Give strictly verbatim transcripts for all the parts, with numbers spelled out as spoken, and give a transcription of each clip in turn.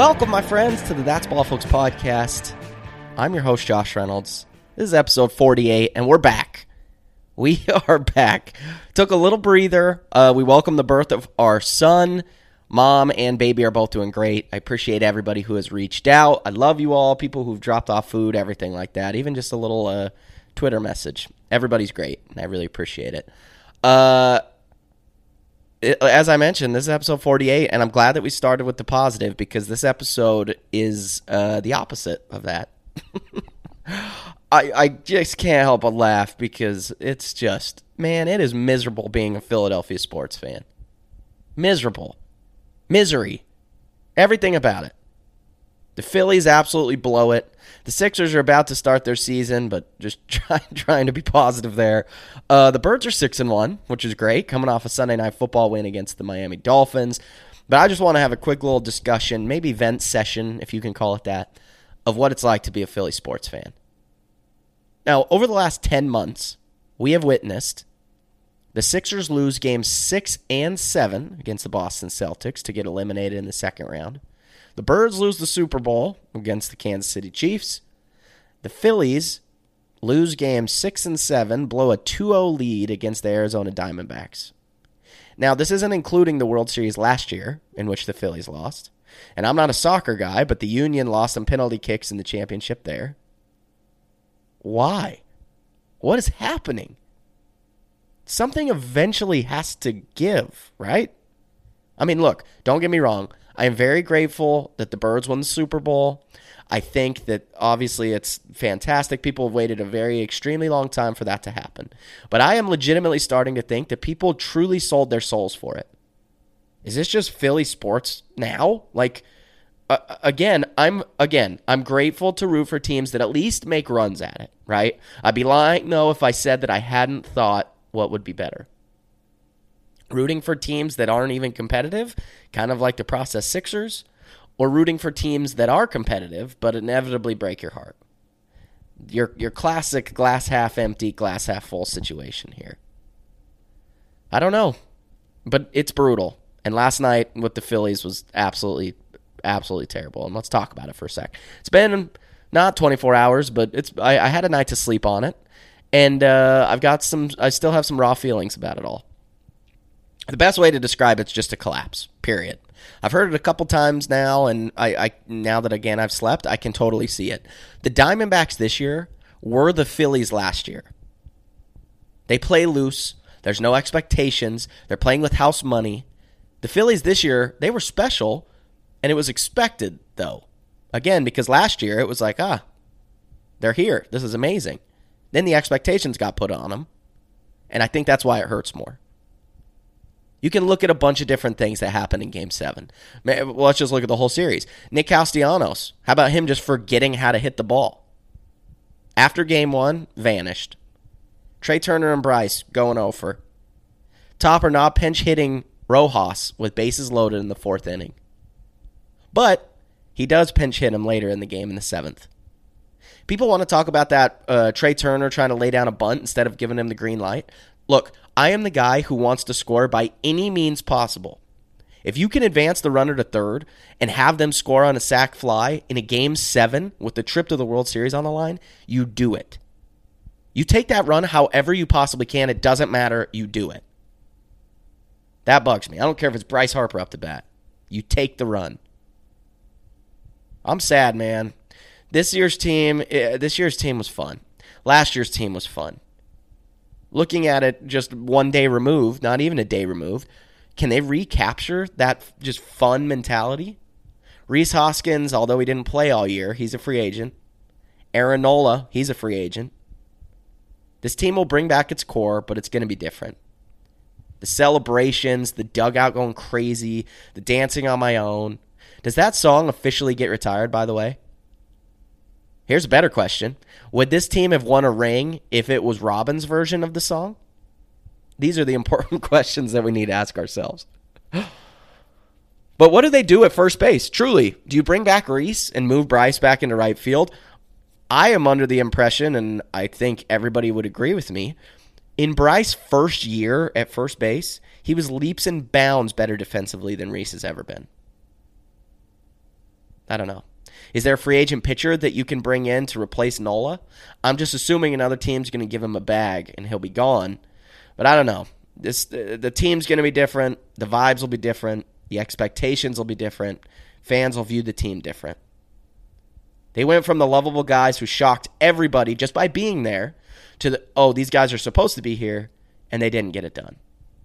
Welcome, my friends, to the That's Ball Folks podcast. I'm your host, Josh Reynolds. This is episode forty-eight, and we're back. We are back. Took a little breather. Uh, we welcome the birth of our son. Mom and baby are both doing great. I appreciate everybody who has reached out. I love you all, people who've dropped off food, everything like that. Even just a little uh, Twitter message. Everybody's great, and I really appreciate it. Uh... It, as I mentioned, this is episode forty-eight, and I'm glad that we started with the positive because this episode is uh, the opposite of that. I, I just can't help but laugh because it's just, man, it is miserable being a Philadelphia sports fan. Miserable. Misery. Everything about it. The Phillies absolutely blow it. The Sixers are about to start their season, but just try, trying to be positive there. Uh, the Birds are six and one, which is great, coming off a Sunday Night Football win against the Miami Dolphins. But I just want to have a quick little discussion, maybe vent session, if you can call it that, of what it's like to be a Philly sports fan. Now, over the last ten months, we have witnessed the Sixers lose games six and seven against the Boston Celtics to get eliminated in the second round. The Birds lose the Super Bowl against the Kansas City Chiefs. The Phillies lose games six and seven, blow a two oh lead against the Arizona Diamondbacks. Now, this isn't including the World Series last year, in which the Phillies lost. And I'm not a soccer guy, but the Union lost some penalty kicks in the championship there. Why? What is happening? Something eventually has to give, right? I mean, look, don't get me wrong. I am very grateful that the Birds won the Super Bowl. I think that obviously it's fantastic. People have waited a very extremely long time for that to happen. But I am legitimately starting to think that people truly sold their souls for it. Is this just Philly sports now? Like, uh, again, I'm again, I'm grateful to root for teams that at least make runs at it, right? I'd be lying, no, if I said that I hadn't thought what would be better. Rooting for teams that aren't even competitive, kind of like the process Sixers, or rooting for teams that are competitive but inevitably break your heart. Your your classic glass half empty, glass half full situation here. I don't know, but it's brutal. And last night with the Phillies was absolutely, absolutely terrible. And let's talk about it for a sec. It's been not twenty-four hours, but it's I, I had a night to sleep on it, and uh, I've got some. I still have some raw feelings about it all. The best way to describe it's just a collapse, period. I've heard it a couple times now, and I, I now that, again, I've slept, I can totally see it. The Diamondbacks this year were the Phillies last year. They play loose. There's no expectations. They're playing with house money. The Phillies this year, they were special, and it was expected, though. Again, because last year it was like, ah, they're here. This is amazing. Then the expectations got put on them, and I think that's why it hurts more. You can look at a bunch of different things that happened in Game seven. Well, let's just look at the whole series. Nick Castellanos, how about him just forgetting how to hit the ball? After Game one, vanished. Trey Turner and Bryce going over. Topper not pinch hitting Rojas with bases loaded in the fourth inning. But he does pinch hit him later in the game in the seventh. People want to talk about that uh, Trey Turner trying to lay down a bunt instead of giving him the green light. Look, I am the guy who wants to score by any means possible. If you can advance the runner to third and have them score on a sac fly in a game seven with the trip to the World Series on the line, you do it. You take that run however you possibly can. It doesn't matter. You do it. That bugs me. I don't care if it's Bryce Harper up the bat. You take the run. I'm sad, man. This year's team, this year's team was fun. Last year's team was fun. Looking at it just one day removed, not even a day removed, can they recapture that just fun mentality? Rhys Hoskins, although he didn't play all year, he's a free agent. Aaron Nola, he's a free agent. This team will bring back its core, but it's going to be different. The celebrations, the dugout going crazy, the dancing on my own. Does that song officially get retired, by the way? Here's a better question. Would this team have won a ring if it was Robin's version of the song? These are the important questions that we need to ask ourselves. But what do they do at first base? Truly, do you bring back Rhys and move Bryce back into right field? I am under the impression, and I think everybody would agree with me, in Bryce's first year at first base, he was leaps and bounds better defensively than Rhys has ever been. I don't know. Is there a free agent pitcher that you can bring in to replace Nola? I'm just assuming another team's going to give him a bag and he'll be gone. But I don't know. This the, the team's going to be different. The vibes will be different. The expectations will be different. Fans will view the team different. They went from the lovable guys who shocked everybody just by being there to the, oh, these guys are supposed to be here, and they didn't get it done.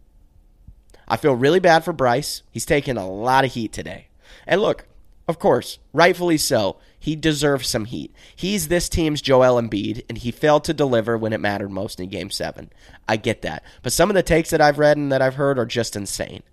I feel really bad for Bryce. He's taken a lot of heat today. And look, of course, rightfully so, he deserves some heat. He's this team's Joel Embiid, and he failed to deliver when it mattered most in Game seven. I get that. But some of the takes that I've read and that I've heard are just insane.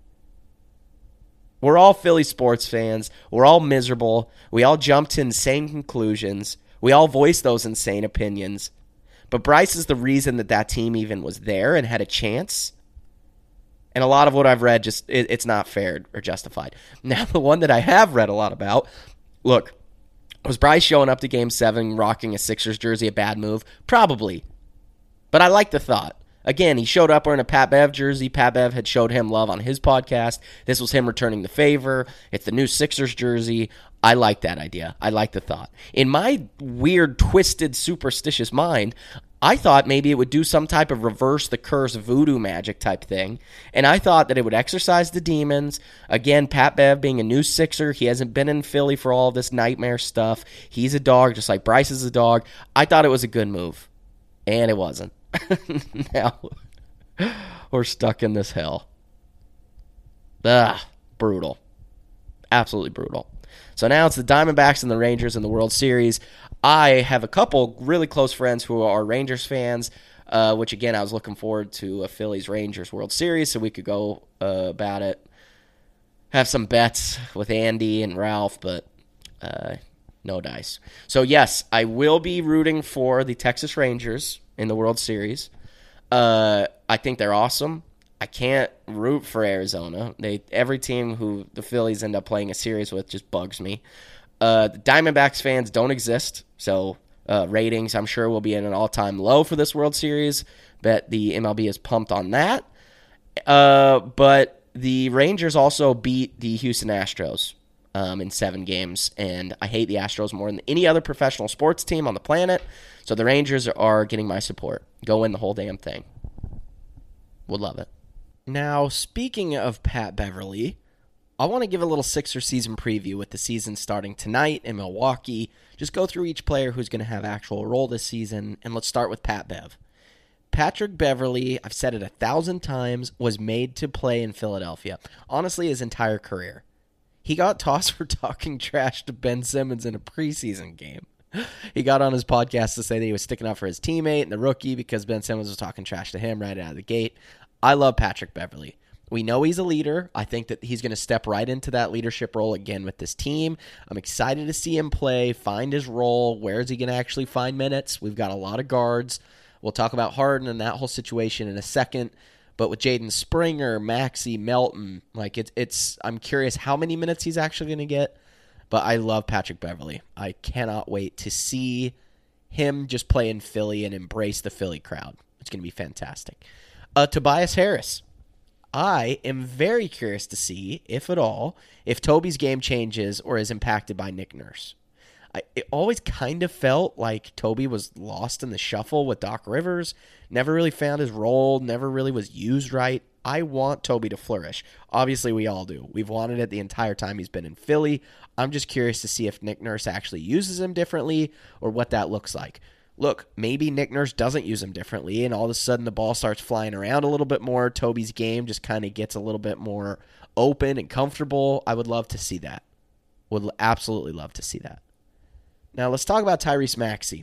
We're all Philly sports fans. We're all miserable. We all jump to insane conclusions. We all voice those insane opinions. But Bryce is the reason that that team even was there and had a chance. And a lot of what I've read, just it, it's not fair or justified. Now, the one that I have read a lot about, look, was Bryce showing up to Game seven rocking a Sixers jersey a bad move? Probably. But I like the thought. Again, he showed up wearing a Pat Bev jersey. Pat Bev had showed him love on his podcast. This was him returning the favor. It's the new Sixers jersey. I like that idea. I like the thought. In my weird, twisted, superstitious mind, I thought maybe it would do some type of reverse the curse voodoo magic type thing. And I thought that it would exorcise the demons. Again, Pat Bev being a new Sixer. He hasn't been in Philly for all this nightmare stuff. He's a dog, just like Bryce is a dog. I thought it was a good move. And it wasn't. Now, we're stuck in this hell. Ugh, brutal. Absolutely brutal. So now it's the Diamondbacks and the Rangers in the World Series. I have a couple really close friends who are Rangers fans, uh, which, again, I was looking forward to a Phillies-Rangers World Series so we could go uh, about it. Have some bets with Andy and Ralph, but uh, no dice. So, yes, I will be rooting for the Texas Rangers in the World Series. Uh, I think they're awesome. I can't root for Arizona. They every team who the Phillies end up playing a series with just bugs me. Uh, the Diamondbacks fans don't exist, so uh, ratings I'm sure will be at an all-time low for this World Series. Bet the M L B is pumped on that. Uh, but the Rangers also beat the Houston Astros um, in seven games, and I hate the Astros more than any other professional sports team on the planet. So the Rangers are getting my support. Go win the whole damn thing. Would love it. Now, speaking of Pat Beverly, I want to give a little Sixer season preview with the season starting tonight in Milwaukee. Just go through each player who's going to have actual role this season, and let's start with Pat Bev. Patrick Beverly, I've said it a thousand times, was made to play in Philadelphia. Honestly, his entire career. He got tossed for talking trash to Ben Simmons in a preseason game. He got on his podcast to say that he was sticking up for his teammate and the rookie because Ben Simmons was talking trash to him right out of the gate. I love Patrick Beverly. We know he's a leader. I think that he's going to step right into that leadership role again with this team. I'm excited to see him play, find his role. Where is he going to actually find minutes? We've got a lot of guards. We'll talk about Harden and that whole situation in a second. But with Jaden Springer, Maxey, Melton, like it's it's. I'm curious how many minutes he's actually going to get. But I love Patrick Beverly. I cannot wait to see him just play in Philly and embrace the Philly crowd. It's going to be fantastic. Uh, Tobias Harris. I am very curious to see, if at all, if Toby's game changes or is impacted by Nick Nurse. I, it always kind of felt like Toby was lost in the shuffle with Doc Rivers, never really found his role, never really was used right. I want Toby to flourish. Obviously, we all do. We've wanted it the entire time he's been in Philly. I'm just curious to see if Nick Nurse actually uses him differently or what that looks like. Look, maybe Nick Nurse doesn't use him differently, and all of a sudden the ball starts flying around a little bit more. Toby's game just kind of gets a little bit more open and comfortable. I would love to see that. Would absolutely love to see that. Now let's talk about Tyrese Maxey.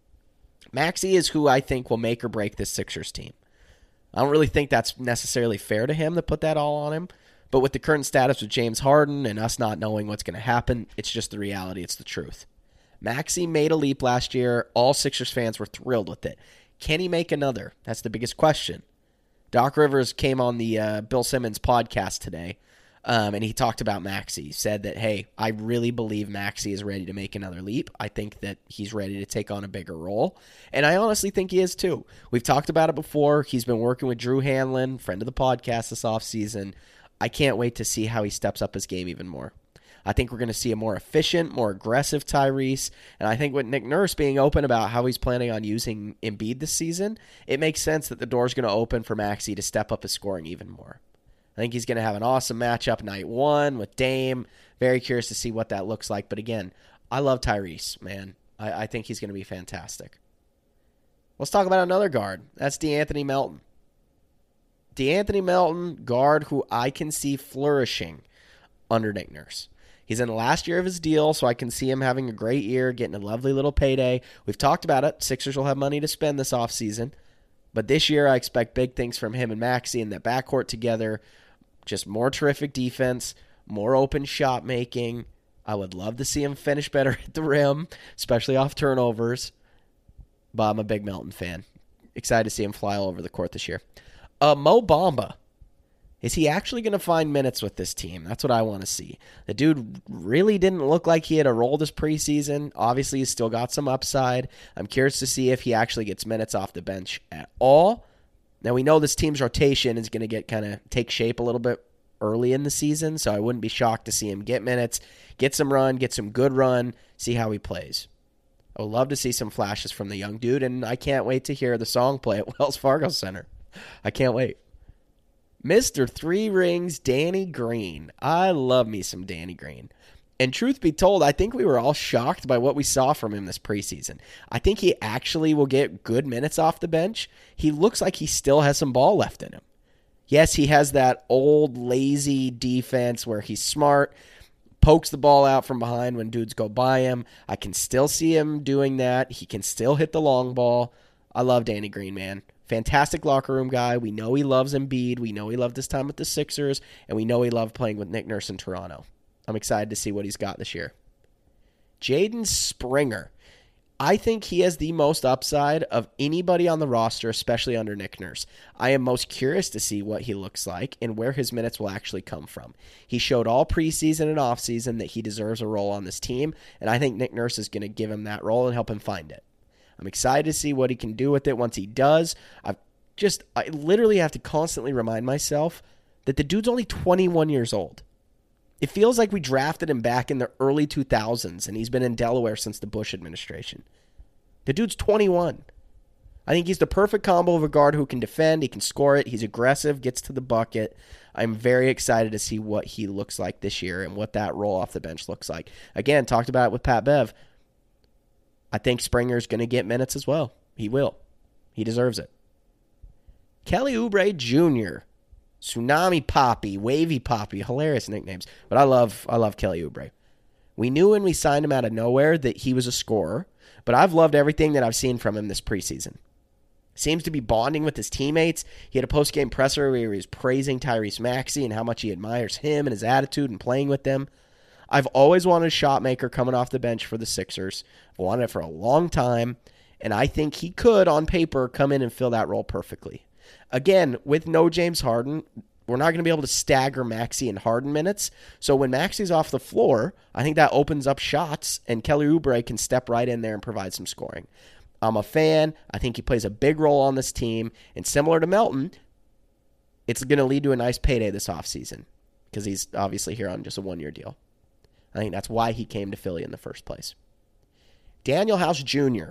Maxey is who I think will make or break this Sixers team. I don't really think that's necessarily fair to him to put that all on him. But with the current status with James Harden and us not knowing what's going to happen, it's just the reality. It's the truth. Maxey made a leap last year. All Sixers fans were thrilled with it. Can he make another? That's the biggest question. Doc Rivers came on the uh, Bill Simmons podcast today, um, and he talked about Maxey. He said that, hey, I really believe Maxey is ready to make another leap. I think that he's ready to take on a bigger role, and I honestly think he is too. We've talked about it before. He's been working with Drew Hanlon, friend of the podcast this offseason. I can't wait to see how he steps up his game even more. I think we're going to see a more efficient, more aggressive Tyrese. And I think with Nick Nurse being open about how he's planning on using Embiid this season, it makes sense that the door's going to open for Maxey to step up his scoring even more. I think he's going to have an awesome matchup night one with Dame. Very curious to see what that looks like. But again, I love Tyrese, man. I, I think he's going to be fantastic. Let's talk about another guard. That's DeAnthony Melton. DeAnthony Melton, guard who I can see flourishing under Nick Nurse. He's in the last year of his deal, so I can see him having a great year, getting a lovely little payday. We've talked about it. Sixers will have money to spend this offseason. But this year, I expect big things from him and Maxey in that backcourt together. Just more terrific defense, more open shot making. I would love to see him finish better at the rim, especially off turnovers. But I'm a big Melton fan. Excited to see him fly all over the court this year. Uh, Mo Bamba. Is he actually going to find minutes with this team? That's what I want to see. The dude really didn't look like he had a role this preseason. Obviously, he's still got some upside. I'm curious to see if he actually gets minutes off the bench at all. Now, we know this team's rotation is going to get kind of take shape a little bit early in the season, so I wouldn't be shocked to see him get minutes, get some run, get some good run, see how he plays. I would love to see some flashes from the young dude, and I can't wait to hear the song play at Wells Fargo Center. I can't wait. Mister Three Rings, Danny Green. I love me some Danny Green. And truth be told, I think we were all shocked by what we saw from him this preseason. I think he actually will get good minutes off the bench. He looks like he still has some ball left in him. Yes, he has that old, lazy defense where he's smart, pokes the ball out from behind when dudes go by him. I can still see him doing that. He can still hit the long ball. I love Danny Green, man. Fantastic locker room guy. We know he loves Embiid. We know he loved his time with the Sixers. And we know he loved playing with Nick Nurse in Toronto. I'm excited to see what he's got this year. Jaden Springer. I think he has the most upside of anybody on the roster, especially under Nick Nurse. I am most curious to see what he looks like and where his minutes will actually come from. He showed all preseason and offseason that he deserves a role on this team, and I think Nick Nurse is going to give him that role and help him find it. I'm excited to see what he can do with it once he does. I've just, I literally have to constantly remind myself that the dude's only twenty-one years old. It feels like we drafted him back in the early two thousands, and he's been in Delaware since the Bush administration. The dude's twenty-one. I think he's the perfect combo of a guard who can defend, he can score it, he's aggressive, gets to the bucket. I'm very excited to see what he looks like this year and what that role off the bench looks like. Again, talked about it with Pat Bev. I think Springer's going to get minutes as well. He will. He deserves it. Kelly Oubre Junior Tsunami Poppy, Wavy Poppy, hilarious nicknames. But I love I love Kelly Oubre. We knew when we signed him out of nowhere that he was a scorer, but I've loved everything that I've seen from him this preseason. Seems to be bonding with his teammates. He had a post-game presser where he was praising Tyrese Maxey and how much he admires him and his attitude and playing with them. I've always wanted a shot maker coming off the bench for the Sixers. I've wanted it for a long time, and I think he could, on paper, come in and fill that role perfectly. Again, with no James Harden, we're not going to be able to stagger Maxey and Harden minutes. So when Maxey's off the floor, I think that opens up shots, and Kelly Oubre can step right in there and provide some scoring. I'm a fan. I think he plays a big role on this team, and similar to Melton, it's going to lead to a nice payday this offseason because he's obviously here on just a one-year deal. I think that's why he came to Philly in the first place. Daniel House Junior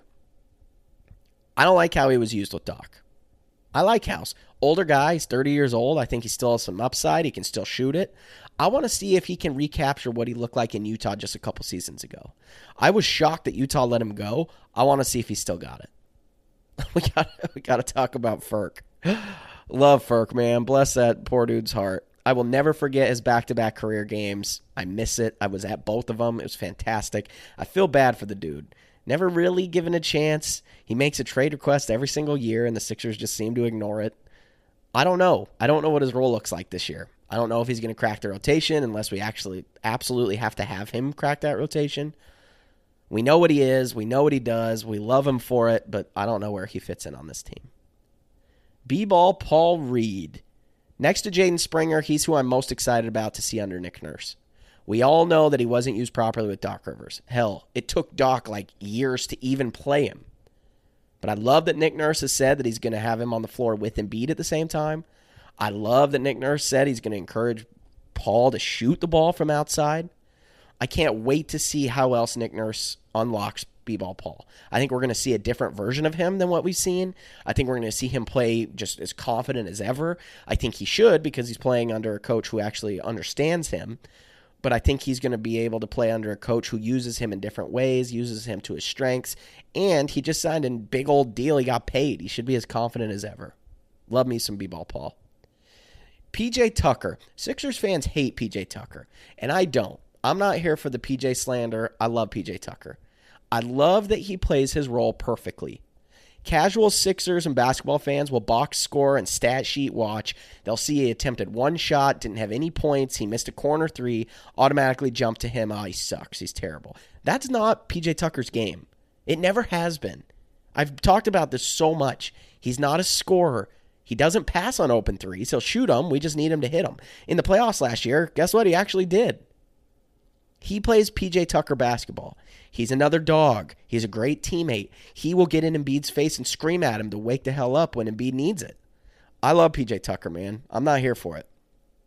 I don't like how he was used with Doc. I like House. Older guy, he's thirty years old. I think he still has some upside. He can still shoot it. I want to see if he can recapture what he looked like in Utah just a couple seasons ago. I was shocked that Utah let him go. I want to see if he still got it. we got we got to talk about Furk. Love Furk, man. Bless that poor dude's heart. I will never forget his back-to-back career games. I miss it. I was at both of them. It was fantastic. I feel bad for the dude. Never really given a chance. He makes a trade request every single year, and the Sixers just seem to ignore it. I don't know. I don't know what his role looks like this year. I don't know if he's going to crack the rotation unless we actually absolutely have to have him crack that rotation. We know what he is. We know what he does. We love him for it, but I don't know where he fits in on this team. B-ball Paul Reed. Next to Jaden Springer, he's who I'm most excited about to see under Nick Nurse. We all know that he wasn't used properly with Doc Rivers. Hell, it took Doc like years to even play him. But I love that Nick Nurse has said that he's going to have him on the floor with Embiid at the same time. I love that Nick Nurse said he's going to encourage Paul to shoot the ball from outside. I can't wait to see how else Nick Nurse unlocks B-Ball Paul. I think we're going to see a different version of him than what we've seen. I think we're going to see him play just as confident as ever. I think he should because he's playing under a coach who actually understands him. But I think he's going to be able to play under a coach who uses him in different ways, uses him to his strengths, and he just signed a big old deal. He got paid. He should be as confident as ever. Love me some B-Ball Paul. P J Tucker. Sixers fans hate P J Tucker, and I don't. I'm not here for the P J slander. I love P J Tucker. I love that he plays his role perfectly. Casual Sixers and basketball fans will box score and stat sheet watch. They'll see he attempted one shot, didn't have any points, he missed a corner three, automatically jump to him, oh, he sucks, he's terrible. That's not P J Tucker's game. It never has been. I've talked about this so much. He's not a scorer. He doesn't pass on open threes. He'll shoot them. We just need him to hit them. In the playoffs last year, guess what? He actually did. He plays P J Tucker basketball. He's another dog. He's a great teammate. He will get in Embiid's face and scream at him to wake the hell up when Embiid needs it. I love P J Tucker, man. I'm not here for it.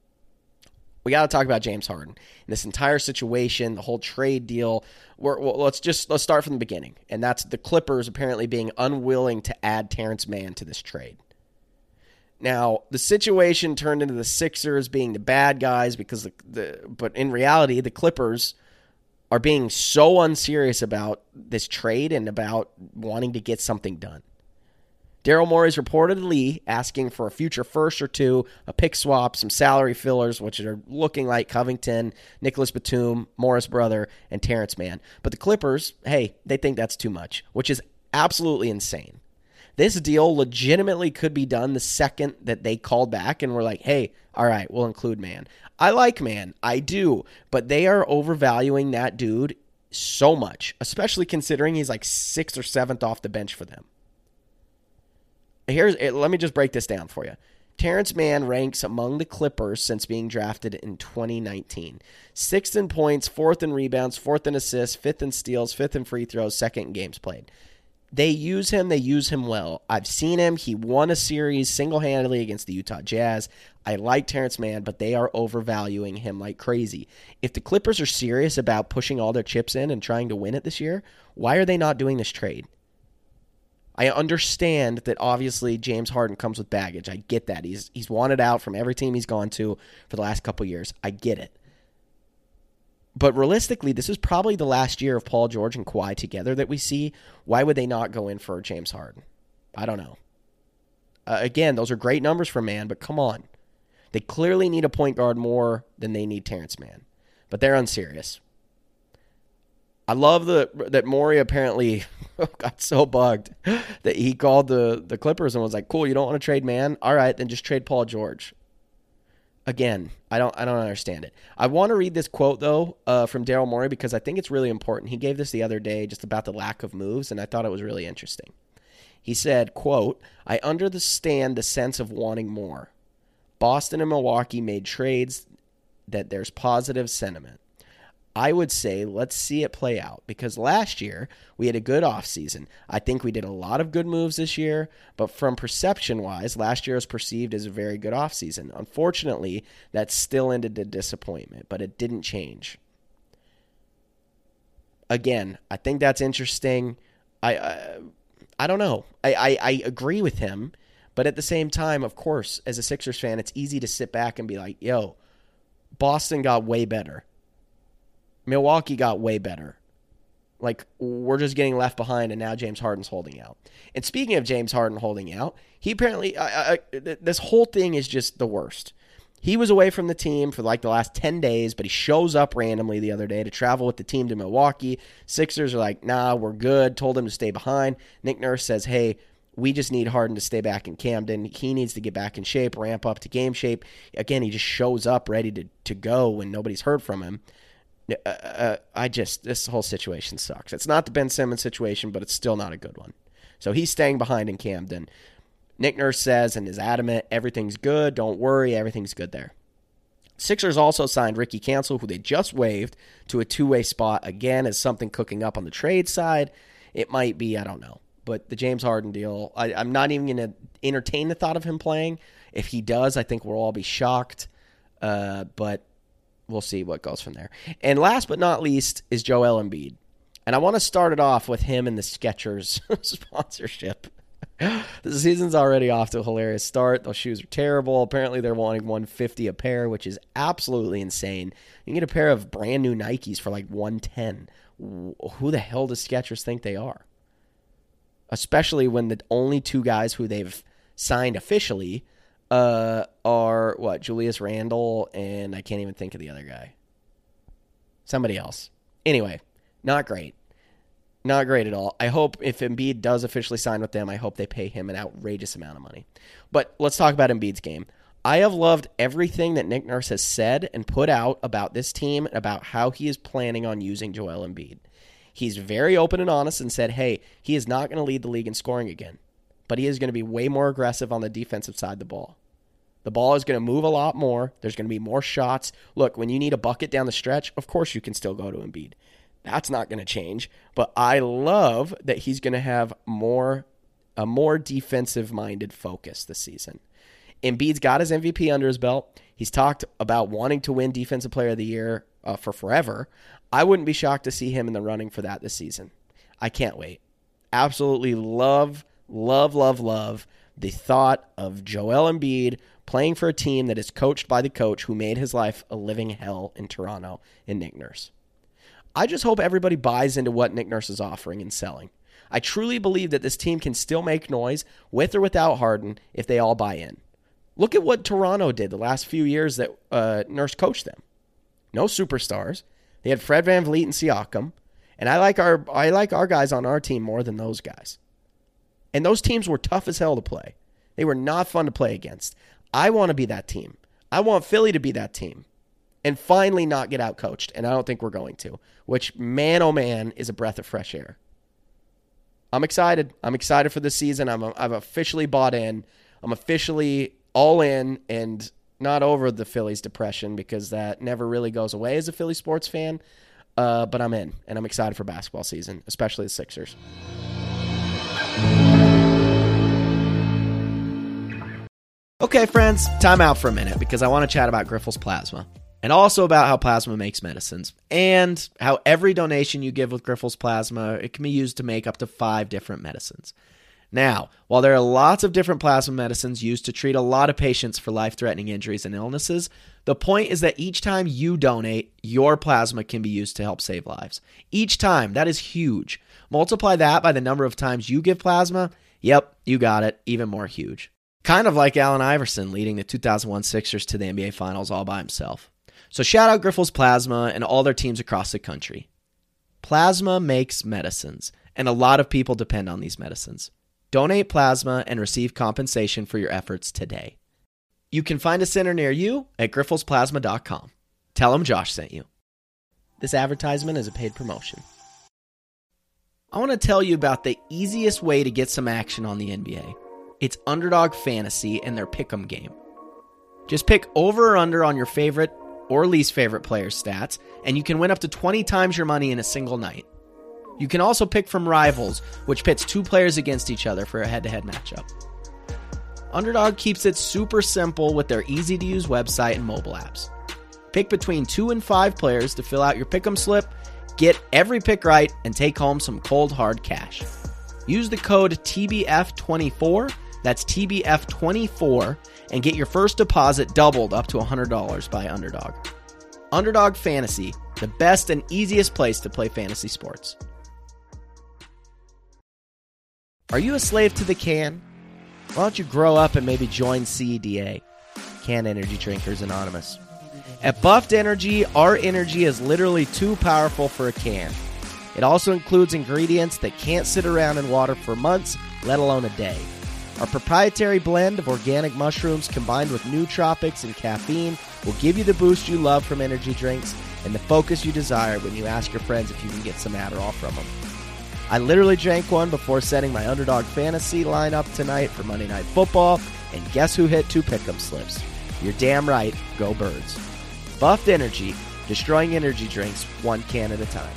We got to talk about James Harden. And this entire situation, the whole trade deal. We're, well, let's just let's start from the beginning. And that's the Clippers apparently being unwilling to add Terrence Mann to this trade. Now, the situation turned into the Sixers being the bad guys because the, the but in reality, the Clippers are being so unserious about this trade and about wanting to get something done. Daryl Morey is reportedly asking for a future first or two, a pick swap, some salary fillers, which are looking like Covington, Nicholas Batum, Morris Brother, and Terrence Mann. But the Clippers, hey, they think that's too much, which is absolutely insane. This deal legitimately could be done the second that they called back and were like, hey, all right, we'll include Mann. I like Mann. I do. But they are overvaluing that dude so much, especially considering he's like sixth or seventh off the bench for them. Here's let me just break this down for you. Terrence Mann ranks among the Clippers since being drafted in twenty nineteen. Sixth in points, fourth in rebounds, fourth in assists, fifth in steals, fifth in free throws, second in games played. They use him. They use him well. I've seen him. He won a series single-handedly against the Utah Jazz. I like Terrence Mann, but they are overvaluing him like crazy. If the Clippers are serious about pushing all their chips in and trying to win it this year, why are they not doing this trade? I understand that obviously James Harden comes with baggage. I get that. He's he's wanted out from every team he's gone to for the last couple years. I get it. But realistically, this is probably the last year of Paul George and Kawhi together that we see. Why would they not go in for James Harden? I don't know. Uh, again, those are great numbers for Mann, but come on. They clearly need a point guard more than they need Terrence Mann. But they're unserious. I love the, that Morey apparently got so bugged that he called the, the Clippers and was like, cool, you don't want to trade Mann? All right, then just trade Paul George. Again, I don't I don't understand it. I want to read this quote, though, uh, from Daryl Morey because I think it's really important. He gave this the other day just about the lack of moves, and I thought it was really interesting. He said, quote, I understand the sense of wanting more. Boston and Milwaukee made trades that there's positive sentiment. I would say let's see it play out because last year we had a good offseason. I think we did a lot of good moves this year, but from perception-wise, last year was perceived as a very good offseason. Unfortunately, that still ended in disappointment, but it didn't change. Again, I think that's interesting. I I, I don't know. I, I, I agree with him, but at the same time, of course, as a Sixers fan, it's easy to sit back and be like, yo, Boston got way better. Milwaukee got way better. Like, we're just getting left behind, and now James Harden's holding out. And speaking of James Harden holding out, he apparently, I, I, this whole thing is just the worst. He was away from the team for like the last ten days, but he shows up randomly the other day to travel with the team to Milwaukee. Sixers are like, nah, we're good, told him to stay behind. Nick Nurse says, hey, we just need Harden to stay back in Camden. He needs to get back in shape, ramp up to game shape. Again, he just shows up ready to, to go when nobody's heard from him. Uh, uh, I just, this whole situation sucks. It's not the Ben Simmons situation, but it's still not a good one. So he's staying behind in Camden. Nick Nurse says and is adamant, everything's good, don't worry, everything's good there. Sixers also signed Ricky Cancel, who they just waived, to a two-way spot. Again, as something cooking up on the trade side. It might be, I don't know. But the James Harden deal, I, I'm not even going to entertain the thought of him playing. If he does, I think we'll all be shocked. Uh, but we'll see what goes from there. And last but not least is Joel Embiid. And I want to start it off with him and the Skechers sponsorship. The season's already off to a hilarious start. Those shoes are terrible. Apparently they're wanting one hundred fifty dollars a pair, which is absolutely insane. You can get a pair of brand new Nikes for like one hundred ten dollars. Who the hell does Skechers think they are? Especially when the only two guys who they've signed officially uh, are, what, Julius Randle, and I can't even think of the other guy. Somebody else. Anyway, not great. Not great at all. I hope if Embiid does officially sign with them, I hope they pay him an outrageous amount of money. But let's talk about Embiid's game. I have loved everything that Nick Nurse has said and put out about this team and about how he is planning on using Joel Embiid. He's very open and honest and said, hey, he is not going to lead the league in scoring again, but he is going to be way more aggressive on the defensive side of the ball. The ball is going to move a lot more. There's going to be more shots. Look, when you need a bucket down the stretch, of course you can still go to Embiid. That's not going to change, but I love that he's going to have more a more defensive-minded focus this season. Embiid's got his M V P under his belt. He's talked about wanting to win Defensive Player of the Year uh, for forever. I wouldn't be shocked to see him in the running for that this season. I can't wait. Absolutely love, love, love, love the thought of Joel Embiid playing for a team that is coached by the coach who made his life a living hell in Toronto, in Nick Nurse. I just hope everybody buys into what Nick Nurse is offering and selling. I truly believe that this team can still make noise with or without Harden if they all buy in. Look at what Toronto did the last few years that uh, Nurse coached them. No superstars. They had Fred VanVleet and Siakam, and I like our I like our guys on our team more than those guys. And those teams were tough as hell to play. They were not fun to play against. I want to be that team. I want Philly to be that team. And finally not get outcoached, and I don't think we're going to, which, man, oh, man, is a breath of fresh air. I'm excited. I'm excited for this season. I'm I've officially bought in. I'm officially all in and not over the Phillies depression because that never really goes away as a Philly sports fan, uh, but I'm in, and I'm excited for basketball season, especially the Sixers. Okay, friends, time out for a minute because I want to chat about Grifols Plasma. And also about how plasma makes medicines, and how every donation you give with Grifols Plasma, it can be used to make up to five different medicines. Now, while there are lots of different plasma medicines used to treat a lot of patients for life-threatening injuries and illnesses, the point is that each time you donate, your plasma can be used to help save lives. Each time, that is huge. Multiply that by the number of times you give plasma, yep, you got it, even more huge. Kind of like Allen Iverson leading the two thousand one Sixers to the N B A Finals all by himself. So shout out Grifols Plasma and all their teams across the country. Plasma makes medicines, and a lot of people depend on these medicines. Donate plasma and receive compensation for your efforts today. You can find a center near you at grifols plasma dot com. Tell them Josh sent you. This advertisement is a paid promotion. I want to tell you about the easiest way to get some action on the N B A. It's Underdog Fantasy and their Pick'em game. Just pick over or under on your favorite or least favorite player's stats, and you can win up to twenty times your money in a single night. You can also pick from Rivals, which pits two players against each other for a head-to-head matchup. Underdog keeps it super simple with their easy-to-use website and mobile apps. Pick between two and five players to fill out your pick'em slip, get every pick right, and take home some cold, hard cash. Use the code T B F twenty-four, that's T B F twenty-four, and get your first deposit doubled up to one hundred dollars by Underdog. Underdog Fantasy, the best and easiest place to play fantasy sports. Are you a slave to the can? Why don't you grow up and maybe join C E D A, Canned Energy Drinkers Anonymous? At Buffed Energy, our energy is literally too powerful for a can. It also includes ingredients that can't sit around in water for months, let alone a day. Our proprietary blend of organic mushrooms combined with nootropics and caffeine will give you the boost you love from energy drinks and the focus you desire when you ask your friends if you can get some Adderall from them. I literally drank one before setting my Underdog Fantasy lineup tonight for Monday Night Football, and guess who hit two pick'em slips? You're damn right, go Birds. Buffed Energy, destroying energy drinks one can at a time.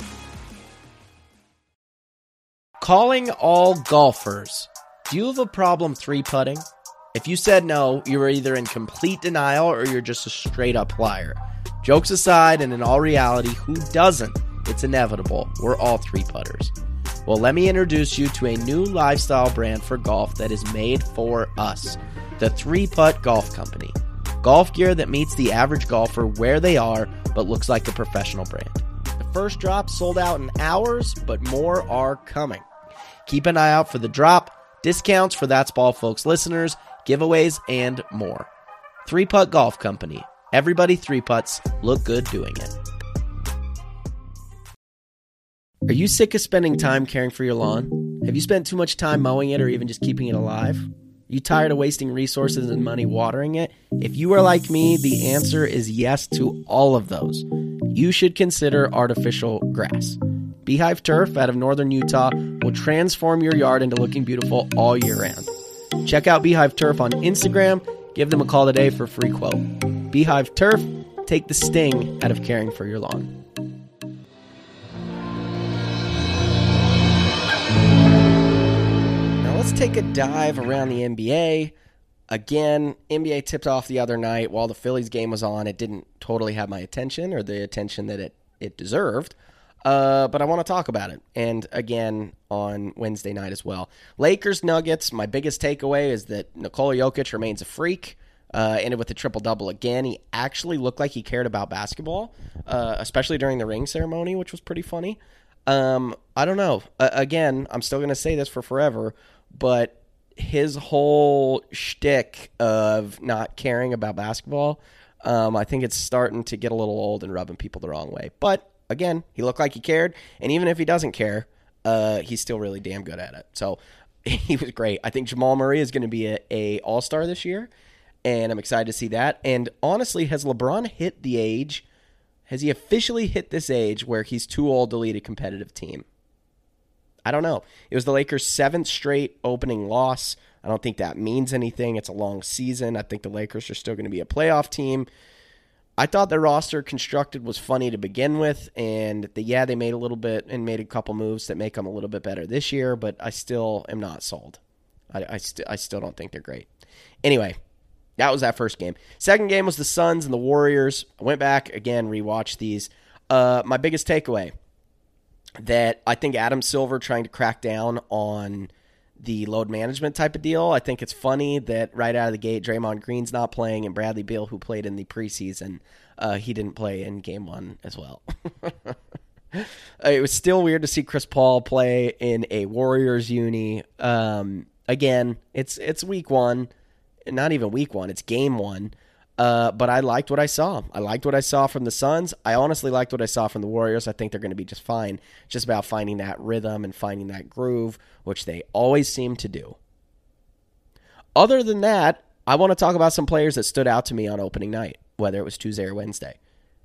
Calling all golfers. Do you have a problem three-putting? If you said no, you were either in complete denial or you're just a straight up liar. Jokes aside, and in all reality, who doesn't? It's inevitable. We're all three putters. Well, let me introduce you to a new lifestyle brand for golf that is made for us. The Three Putt Golf Company. Golf gear that meets the average golfer where they are, but looks like a professional brand. The first drop sold out in hours, but more are coming. Keep an eye out for the drop, discounts for That's Ball Folks listeners, giveaways, and more. Three Putt Golf Company. Everybody three putts. Look good doing it. Are you sick of spending time caring for your lawn? Have you spent too much time mowing it or even just keeping it alive? Are you tired of wasting resources and money watering it? If you are like me, the answer is yes to all of those. You should consider artificial grass. Beehive Turf out of northern Utah will transform your yard into looking beautiful all year round. Check out Beehive Turf on Instagram. Give them a call today for a free quote. Beehive Turf, take the sting out of caring for your lawn. Now let's take a dive around the N B A. Again, N B A tipped off the other night while the Phillies game was on. It didn't totally have my attention or the attention that it, it deserved. Uh, but I want to talk about it. And again, on Wednesday night as well. Lakers Nuggets, my biggest takeaway is that Nikola Jokic remains a freak. Uh, ended with a triple-double again. He actually looked like he cared about basketball, uh, especially during the ring ceremony, which was pretty funny. Um, I don't know. Uh, again, I'm still going to say this for forever, but his whole shtick of not caring about basketball, um, I think it's starting to get a little old and rubbing people the wrong way. But again, he looked like he cared, and even if he doesn't care, uh, he's still really damn good at it. So he was great. I think Jamal Murray is going to be a, a all-star this year, and I'm excited to see that. And honestly, has LeBron hit the age? Has he officially hit this age where he's too old to lead a competitive team? I don't know. It was the Lakers' seventh straight opening loss. I don't think that means anything. It's a long season. I think the Lakers are still going to be a playoff team. I thought the roster constructed was funny to begin with, and the, yeah, they made a little bit and made a couple moves that make them a little bit better this year, but I still am not sold. I, I, st- I still don't think they're great. Anyway, that was that first game. Second game was the Suns and the Warriors. I went back, again, rewatched these. Uh, my biggest takeaway, that I think Adam Silver trying to crack down on the load management type of deal. I think it's funny that right out of the gate, Draymond Green's not playing, and Bradley Beal, who played in the preseason, uh, he didn't play in game one as well. It was still weird to see Chris Paul play in a Warriors uni. Um, again, it's it's week one, not even week one, it's game one. Uh, but I liked what I saw. I liked what I saw from the Suns. I honestly liked what I saw from the Warriors. I think they're going to be just fine. Just about finding that rhythm and finding that groove, which they always seem to do. Other than that, I want to talk about some players that stood out to me on opening night, whether it was Tuesday or Wednesday.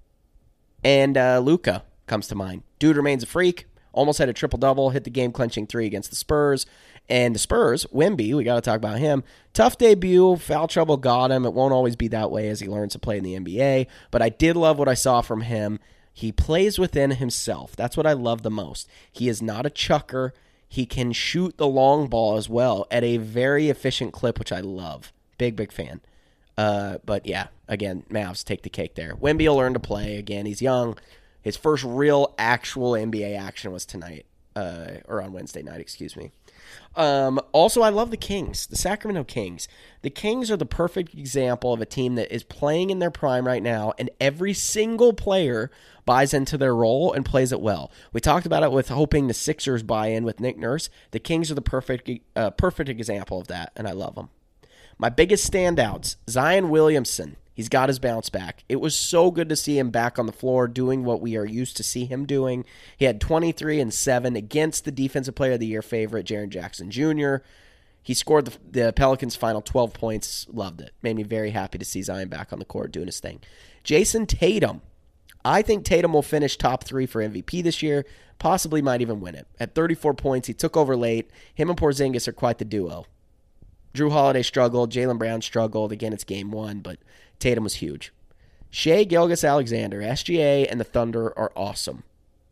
And uh, Luka comes to mind. Dude remains a freak. Almost had a triple-double, hit the game-clinching three against the Spurs. And the Spurs, Wemby, we got to talk about him. Tough debut, foul trouble got him. It won't always be that way as he learns to play in the N B A. But I did love what I saw from him. He plays within himself. That's what I love the most. He is not a chucker. He can shoot the long ball as well at a very efficient clip, which I love. Big, big fan. Uh, but yeah, again, Mavs take the cake there. Wemby will learn to play. Again, he's young. His first real actual N B A action was tonight, uh, or on Wednesday night, excuse me. Um, also, I love the Kings, the Sacramento Kings. The Kings are the perfect example of a team that is playing in their prime right now, and every single player buys into their role and plays it well. We talked about it with hoping the Sixers buy in with Nick Nurse. The Kings are the perfect, uh, perfect example of that, and I love them. My biggest standouts, Zion Williamson. He's got his bounce back. It was so good to see him back on the floor doing what we are used to see him doing. He had twenty-three and seven against the Defensive Player of the Year favorite, Jaren Jackson Junior He scored the, the Pelicans' final twelve points. Loved it. Made me very happy to see Zion back on the court doing his thing. Jason Tatum. I think Tatum will finish top three for M V P this year. Possibly might even win it. At thirty-four points, he took over late. Him and Porzingis are quite the duo. Drew Holiday struggled. Jaylen Brown struggled. Again, it's game one, but Tatum was huge. Shai Gilgeous-Alexander, S G A, and the Thunder are awesome.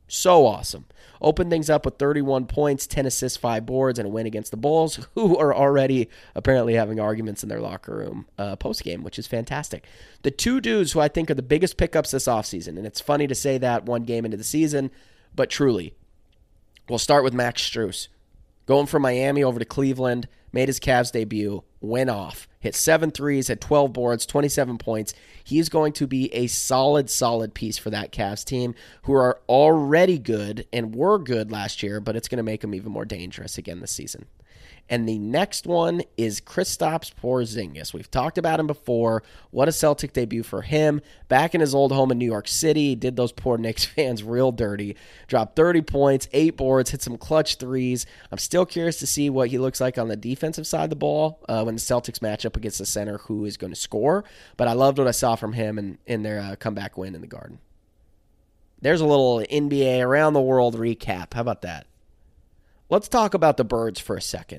So awesome. Opened things up with thirty-one points, ten assists, five boards, and a win against the Bulls, who are already apparently having arguments in their locker room uh, post-game, which is fantastic. The two dudes who I think are the biggest pickups this offseason, and it's funny to say that one game into the season, but truly, we'll start with Max Strus. Going from Miami over to Cleveland, made his Cavs debut, went off, hit seven threes, had twelve boards, twenty-seven points. He's going to be a solid, solid piece for that Cavs team, who are already good and were good last year, but it's going to make them even more dangerous again this season. And the next one is Kristaps Porzingis. We've talked about him before. What a Celtic debut for him. Back in his old home in New York City, did those poor Knicks fans real dirty. Dropped thirty points, eight boards, hit some clutch threes. I'm still curious to see what he looks like on the defensive side of the ball uh, when the Celtics match up against the center who is going to score. But I loved what I saw from him in, in their uh, comeback win in the Garden. There's a little N B A around the world recap. How about that? Let's talk about the Birds for a second.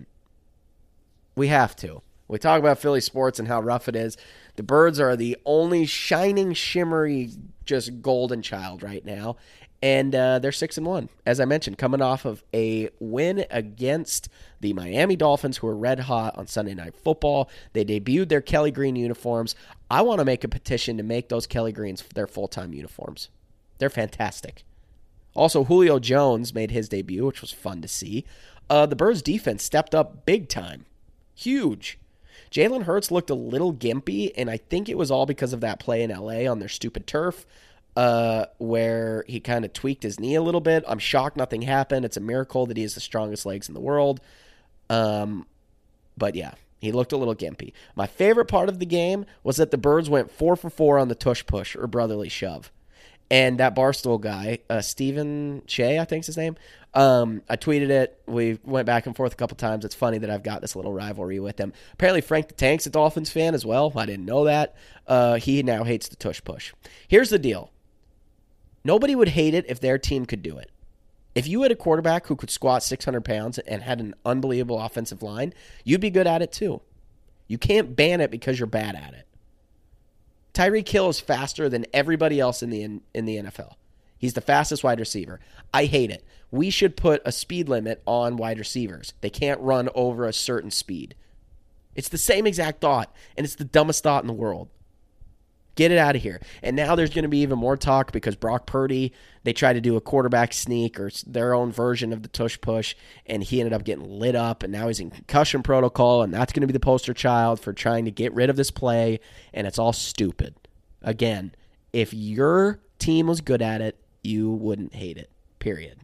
We have to. We talk about Philly sports and how rough it is. The Birds are the only shining, shimmery, just golden child right now. And uh, they're six and one, as I mentioned, coming off of a win against the Miami Dolphins, who are red hot on Sunday Night Football. They debuted their Kelly Green uniforms. I want to make a petition to make those Kelly Greens their full-time uniforms. They're fantastic. Also, Julio Jones made his debut, which was fun to see. Uh, the Birds' defense stepped up big time. Huge. Jalen Hurts looked a little gimpy, and I think it was all because of that play in L A on their stupid turf uh, where he kind of tweaked his knee a little bit. I'm shocked nothing happened. It's a miracle that he has the strongest legs in the world. Um, but, yeah, he looked a little gimpy. My favorite part of the game was that the Birds went four for four on the tush push or brotherly shove. And that Barstool guy, uh, Stephen Shea, I think is his name, um, I tweeted it. We went back and forth a couple times. It's funny that I've got this little rivalry with him. Apparently Frank the Tank's a Dolphins fan as well. I didn't know that. Uh, he now hates the tush push. Here's the deal. Nobody would hate it if their team could do it. If you had a quarterback who could squat six hundred pounds and had an unbelievable offensive line, you'd be good at it too. You can't ban it because you're bad at it. Tyreek Hill is faster than everybody else in the in, in the N F L. He's the fastest wide receiver. I hate it. We should put a speed limit on wide receivers. They can't run over a certain speed. It's the same exact thought, and it's the dumbest thought in the world. Get it out of here. And now there's going to be even more talk because Brock Purdy, they tried to do a quarterback sneak or their own version of the tush push, and he ended up getting lit up, and now he's in concussion protocol, and that's going to be the poster child for trying to get rid of this play, and it's all stupid. Again, if your team was good at it, you wouldn't hate it, period.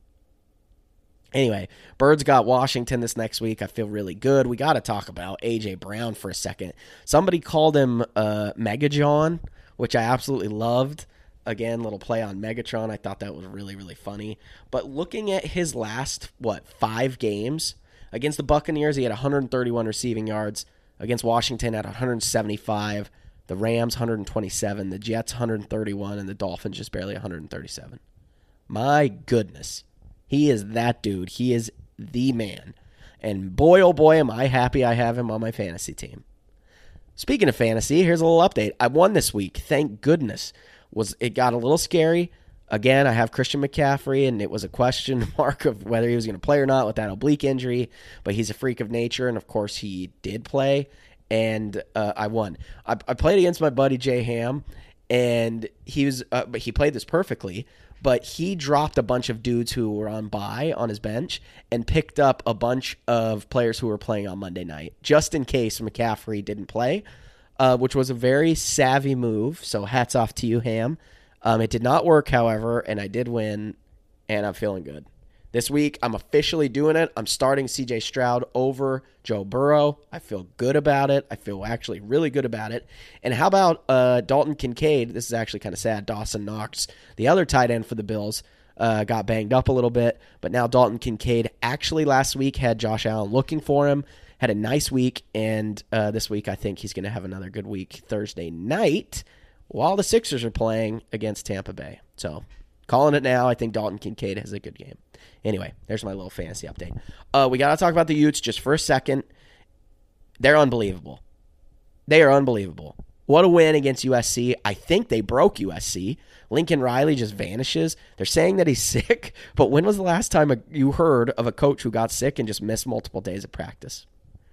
Anyway, Birds got Washington this next week. I feel really good. We got to talk about A J. Brown for a second. Somebody called him uh, Megatron, which I absolutely loved. Again, little play on Megatron. I thought that was really, really funny. But looking at his last, what, five games, against the Buccaneers, he had one hundred thirty-one receiving yards. Against Washington, at one hundred seventy-five. The Rams, one hundred twenty-seven. The Jets, one hundred thirty-one. And the Dolphins, just barely one hundred thirty-seven. My goodness. He is that dude. He is the man. And boy, oh boy, am I happy I have him on my fantasy team. Speaking of fantasy, here's a little update. I won this week. Thank goodness. Was It got a little scary. Again, I have Christian McCaffrey, and it was a question mark of whether he was going to play or not with that oblique injury. But he's a freak of nature, and of course he did play, and uh, I won. I, I played against my buddy Jay Ham, and he was, uh, but he played this perfectly. But he dropped a bunch of dudes who were on bye on his bench and picked up a bunch of players who were playing on Monday night, just in case McCaffrey didn't play, uh, which was a very savvy move. So hats off to you, Ham. Um, it did not work, however, and I did win, and I'm feeling good. This week, I'm officially doing it. I'm starting C J Stroud over Joe Burrow. I feel good about it. I feel actually really good about it. And how about uh, Dalton Kincaid? This is actually kind of sad. Dawson Knox, the other tight end for the Bills, uh, got banged up a little bit. But now Dalton Kincaid actually last week had Josh Allen looking for him, had a nice week. And uh, this week, I think he's going to have another good week Thursday night while the Sixers are playing against Tampa Bay. So calling it now. I think Dalton Kincaid has a good game. Anyway, there's my little fantasy update. Uh, we got to talk about the Utes just for a second. They're unbelievable. They are unbelievable. What a win against U S C. I think they broke U S C. Lincoln Riley just vanishes. They're saying that he's sick, but when was the last time you heard of a coach who got sick and just missed multiple days of practice?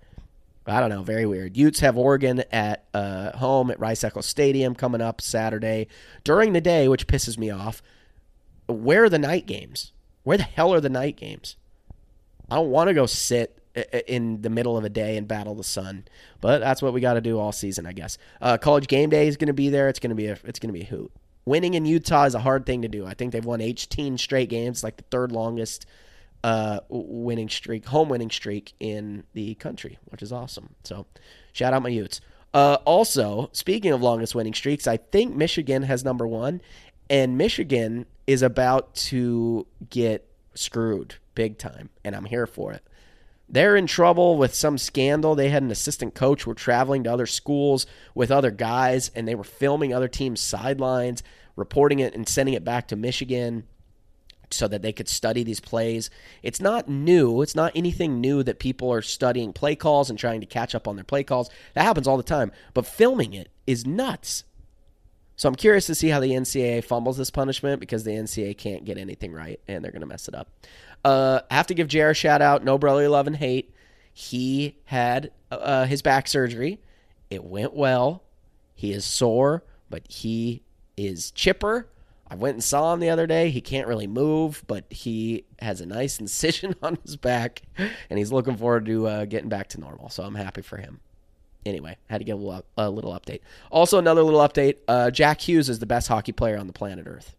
I don't know. Very weird. Utes have Oregon at uh, home at Rice-Eccles Stadium coming up Saturday during the day, which pisses me off. Where are the night games? Where the hell are the night games? I don't want to go sit in the middle of a day and battle the sun, but that's what we got to do all season, I guess. Uh, College game day is going to be there. It's going to be a it's going to be a hoot. Winning in Utah is a hard thing to do. I think they've won eighteen straight games, like the third longest uh, winning streak, home winning streak in the country, which is awesome. So, shout out my Utes. Uh, also, speaking of longest winning streaks, I think Michigan has number one, and Michigan is about to get screwed big time, and I'm here for it. They're in trouble with some scandal. They had an assistant coach who were traveling to other schools with other guys, and they were filming other teams' sidelines, reporting it and sending it back to Michigan so that they could study these plays. It's not new. It's not anything new that people are studying play calls and trying to catch up on their play calls. That happens all the time. But filming it is nuts. So I'm curious to see how the N C double A fumbles this punishment, because the N C double A can't get anything right, and they're going to mess it up. Uh, I have to give Jared a shout-out. No brotherly love and hate. He had uh, his back surgery. It went well. He is sore, but he is chipper. I went and saw him the other day. He can't really move, but he has a nice incision on his back, and he's looking forward to uh, getting back to normal, so I'm happy for him. Anyway, had to give a little, a little update. Also, another little update. Uh, Jack Hughes is the best hockey player on the planet Earth.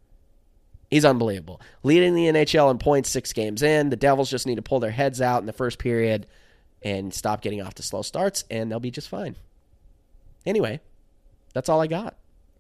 He's unbelievable. Leading the N H L in points six games in. The Devils just need to pull their heads out in the first period and stop getting off to slow starts, and they'll be just fine. Anyway, that's all I got.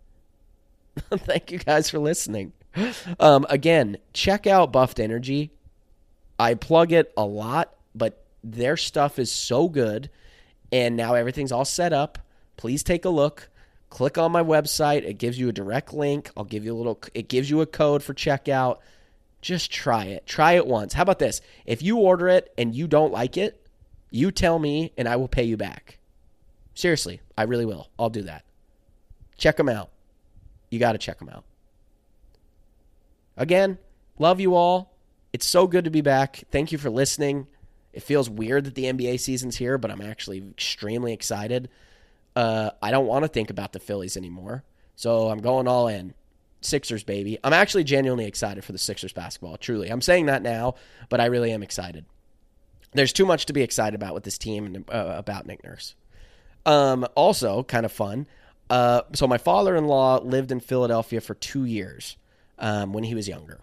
Thank you guys for listening. Um, again, check out Buffed Energy. I plug it a lot, but their stuff is so good. And now everything's all set up. Please take a look. Click on my website. It gives you a direct link. I'll give you a little, it gives you a code for checkout. Just try it. Try it once. How about this? If you order it and you don't like it, you tell me and I will pay you back. Seriously, I really will. I'll do that. Check them out. You got to check them out. Again, love you all. It's so good to be back. Thank you for listening. It feels weird that the N B A season's here, but I'm actually extremely excited. Uh, I don't want to think about the Phillies anymore, so I'm going all in. Sixers, baby. I'm actually genuinely excited for the Sixers basketball, truly. I'm saying that now, but I really am excited. There's too much to be excited about with this team and uh, about Nick Nurse. Um, also, kind of fun. Uh, so my father-in-law lived in Philadelphia for two years um, when he was younger.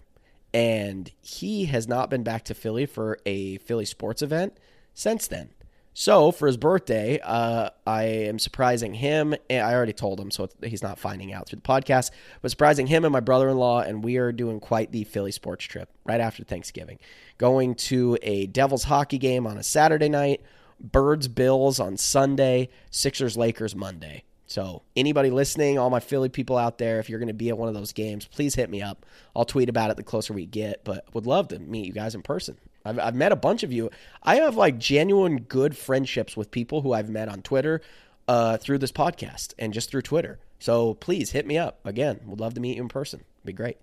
And he has not been back to Philly for a Philly sports event since then. So for his birthday, uh, I am surprising him. And I already told him, so he's not finding out through the podcast. But surprising him and my brother-in-law, and we are doing quite the Philly sports trip right after Thanksgiving. Going to a Devils hockey game on a Saturday night, Birds-Bills on Sunday, Sixers-Lakers Monday. So anybody listening, all my Philly people out there, if you're going to be at one of those games, please hit me up. I'll tweet about it the closer we get, but would love to meet you guys in person. I've, I've met a bunch of you. I have like genuine good friendships with people who I've met on Twitter uh, through this podcast and just through Twitter. So please hit me up. Again, would love to meet you in person. It'd be great.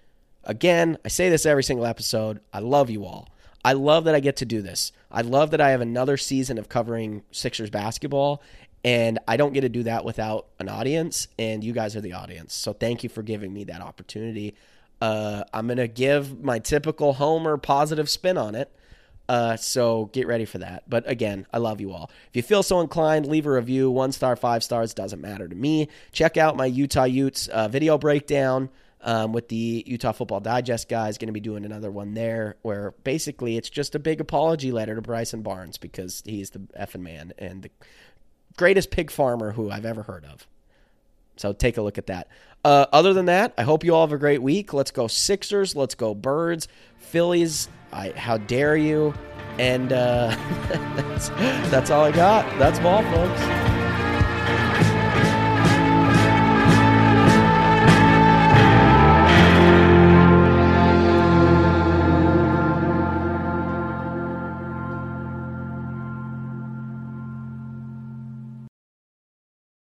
Again, I say this every single episode. I love you all. I love that I get to do this. I love that I have another season of covering Sixers basketball. And I don't get to do that without an audience, and you guys are the audience. So thank you for giving me that opportunity. Uh, I'm going to give my typical Homer positive spin on it. Uh, so get ready for that. But again, I love you all. If you feel so inclined, leave a review. One star, five stars, doesn't matter to me. Check out my Utah Utes uh, video breakdown um, with the Utah Football Digest guys. Going to be doing another one there where basically it's just a big apology letter to Bryson Barnes because he's the effing man and the greatest pig farmer who I've ever heard of. So take a look at that. Uh, other than that, I hope you all have a great week. Let's go Sixers. Let's go Birds. Phillies, I, how dare you? And uh, that's, that's all I got. That's ball, folks.